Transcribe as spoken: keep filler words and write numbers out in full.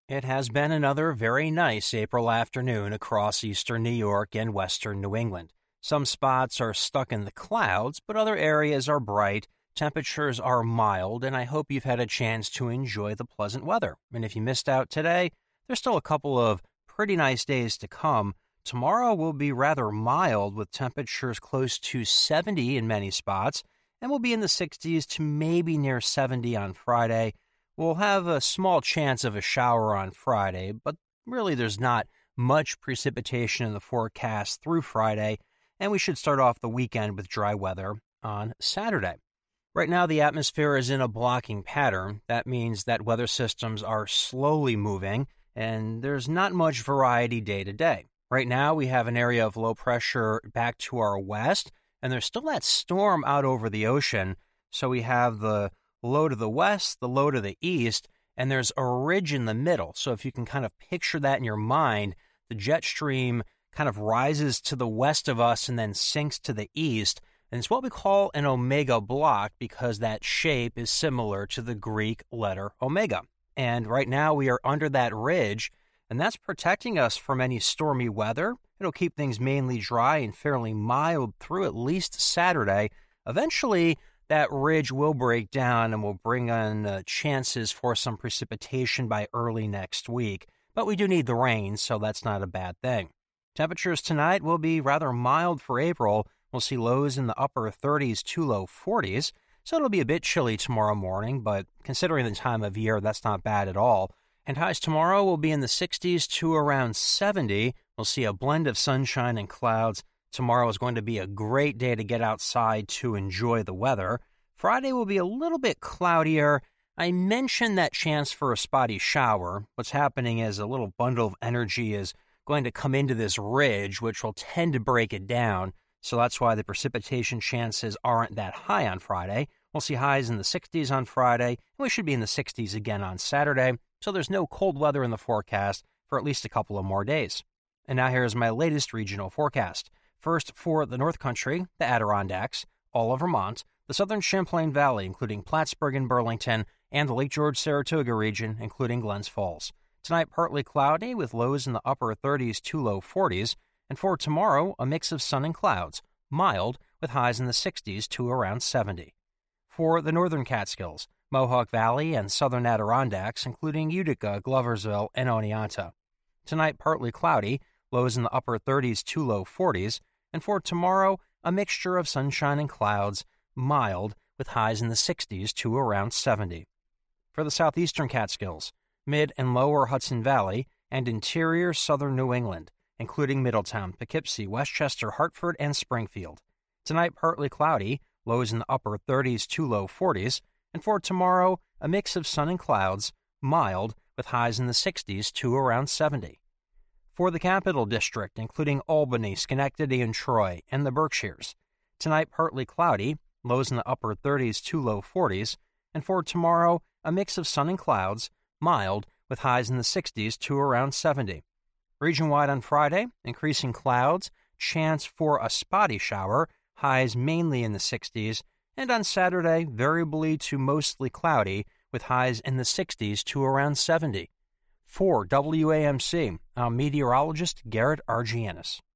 It has been another very nice April afternoon across eastern New York and western New England. Some spots are stuck in the clouds, but other areas are bright. Temperatures are mild, and I hope you've had a chance to enjoy the pleasant weather. And if you missed out today, there's still a couple of pretty nice days to come. Tomorrow will be rather mild with temperatures close to seventy in many spots, and we'll be in the sixties to maybe near seventy on Friday. We'll have a small chance of a shower on Friday, but really there's not much precipitation in the forecast through Friday, and we should start off the weekend with dry weather on Saturday. Right now, the atmosphere is in a blocking pattern. That means that weather systems are slowly moving, and there's not much variety day to day. Right now, we have an area of low pressure back to our west, and there's still that storm out over the ocean, so we have the low to the west, the low to the east, and there's a ridge in the middle. So if you can kind of picture that in your mind, the jet stream kind of rises to the west of us and then sinks to the east. And it's what we call an omega block because that shape is similar to the Greek letter omega. And right now we are under that ridge, and that's protecting us from any stormy weather. It'll keep things mainly dry and fairly mild through at least Saturday. Eventually, that ridge will break down and will bring on uh, chances for some precipitation by early next week. But we do need the rain, so that's not a bad thing. Temperatures tonight will be rather mild for April. We'll see lows in the upper thirties to low forties, so it'll be a bit chilly tomorrow morning, but considering the time of year, that's not bad at all. And highs tomorrow will be in the sixties to around seventy. We'll see a blend of sunshine and clouds. Tomorrow is going to be a great day to get outside to enjoy the weather. Friday will be a little bit cloudier. I mentioned that chance for a spotty shower. What's happening is a little bundle of energy is going to come into this ridge, which will tend to break it down. So that's why the precipitation chances aren't that high on Friday. We'll see highs in the sixties on Friday, and we should be in the sixties again on Saturday. So there's no cold weather in the forecast for at least a couple of more days. And now here's my latest regional forecast. First, for the North Country, the Adirondacks, all of Vermont, the southern Champlain Valley, including Plattsburgh and Burlington, and the Lake George-Saratoga region, including Glens Falls. Tonight, partly cloudy with lows in the upper thirties to low forties, and for tomorrow, a mix of sun and clouds, mild with highs in the sixties to around seventy. For the northern Catskills, Mohawk Valley, and southern Adirondacks, including Utica, Gloversville, and Oneonta. Tonight, partly cloudy, lows in the upper thirties to low forties, and for tomorrow, a mixture of sunshine and clouds, mild, with highs in the sixties to around seventy. For the southeastern Catskills, mid and lower Hudson Valley, and interior southern New England, including Middletown, Poughkeepsie, Westchester, Hartford, and Springfield. Tonight, partly cloudy, lows in the upper thirties to low forties, and for tomorrow, a mix of sun and clouds, mild, with highs in the sixties to around seventy. For the Capital District, including Albany, Schenectady, and Troy, and the Berkshires. Tonight, partly cloudy, lows in the upper thirties to low forties, and for tomorrow, a mix of sun and clouds, mild, with highs in the sixties to around seventy. Region-wide on Friday, increasing clouds, chance for a spotty shower, highs mainly in the sixties, and on Saturday, variably to mostly cloudy, with highs in the sixties to around seventy. For W A M C, I'm meteorologist Garrett Argianis.